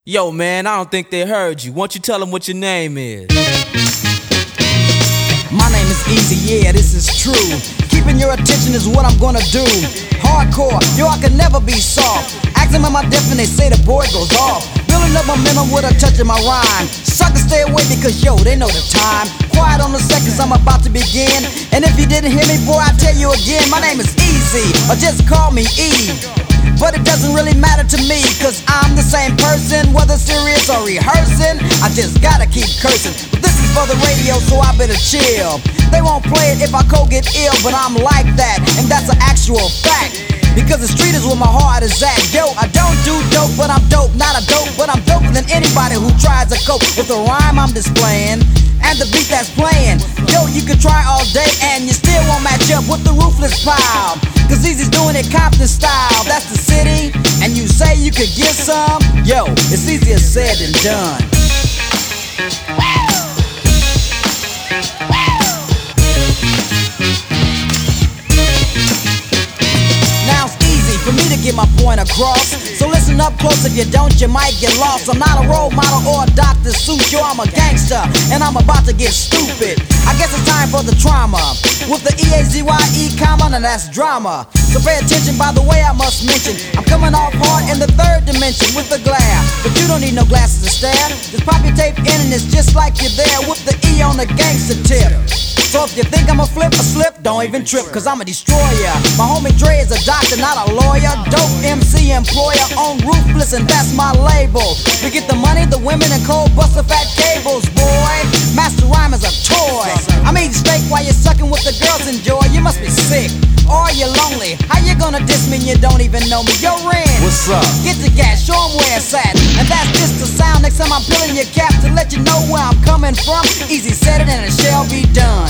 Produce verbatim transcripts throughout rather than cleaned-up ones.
Yo, man, I don't think they heard you. Won't you tell them what your name is? My name is Easy, yeah, this is true. Keeping your attention is what I'm gonna do. Hardcore, yo, I can never be soft. Ask them am I deaf and they say the board goes off. Building up momentum with a touch of my rhyme. Suckers stay away because, yo, they know the time. Quiet on the seconds, I'm about to begin. And if you didn't hear me, boy, I tell you again. My name is Easy, or just call me E. But it doesn't really matter to me, cause I'm the same person, whether serious or rehearsing. I just gotta keep cursing. But this is for the radio, so I better chill. They won't play it if I cold get ill, but I'm like that, and that's an actual fact. Because the street is where my heart is at. Yo, I don't do dope, but I'm dope. Not a dope, but I'm doper than anybody who tries to cope with the rhyme I'm displaying and the beat that's playing. Yo, you can try all day and you still won't match up with the ruthless pile. Cause Easy's doing it Compton style. That's the city, and you say you could get some. Yo, it's easier said than done. Now it's easy for me to get my point across. So listen up close, if you don't, you might get lost. I'm not a role model or a Doctor Seuss. Yo, I'm a gangster, and I'm about to get stupid. I guess it's time for the trauma. With the E A Z Y E comma, now that's drama. So pay attention, by the way, I must mention I'm coming off hard in the third dimension with the glare. But you don't need no glasses to stare. Just pop your tape in and it's just like you're there with the E on the gangster tip. So if you think I'm a flip or slip, don't even trip, cause I'm a destroyer. My homie Dre is a doctor, not a lawyer. Dope M C employer on Ruthless, and that's my label. We get the money, the women, and cold buster fat cables, boy. Master rhyme is a toy. I'm eating steak while you're sucking with the girls enjoy. You must be sick, or you're lonely. How you gonna diss me and you don't even know me? Yo, Ren, What's up? get the gas, show 'em where it's at. And that's just the sound. Next time I'm peeling your cap to let you know where I'm coming from. Easy said it and it shall be done.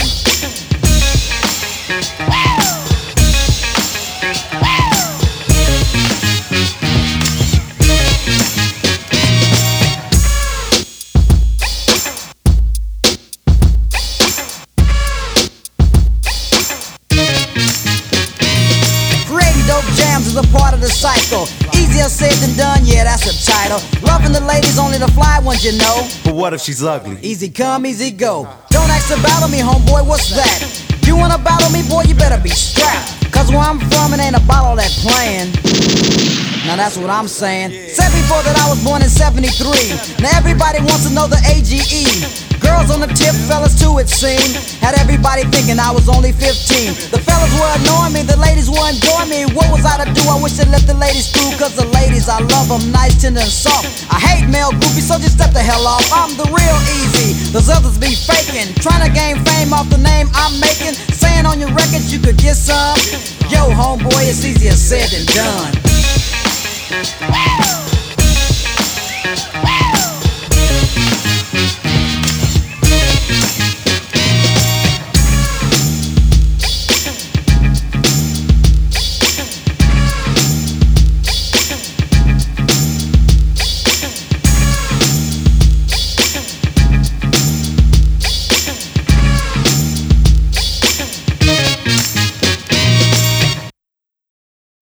Jams is a part of the cycle. Easier said than done, yeah, that's a title. Loving the ladies, only the fly ones, you know. But what if she's ugly? Easy come, easy go. Don't ask to battle me, homeboy, what's that? You wanna battle me, boy, you better be strapped. Cause where I'm from, it ain't a bottle that playing. Now that's what I'm saying. Said before that I was born in seventy-three. Now everybody wants to know the A G E. Girls on the tip, fellas too it seemed. Had everybody thinking I was only fifteen. The fellas were annoying me, the ladies were enjoying me. What was I to do? I wish I'd let the ladies through. Cause the ladies, I love them nice, tender and soft. I hate male groupies, so just step the hell off. I'm the real Easy, those others be faking. Trying to gain fame off the name I'm making. Saying on your records you could get some. Yo, homeboy, it's easier said than done.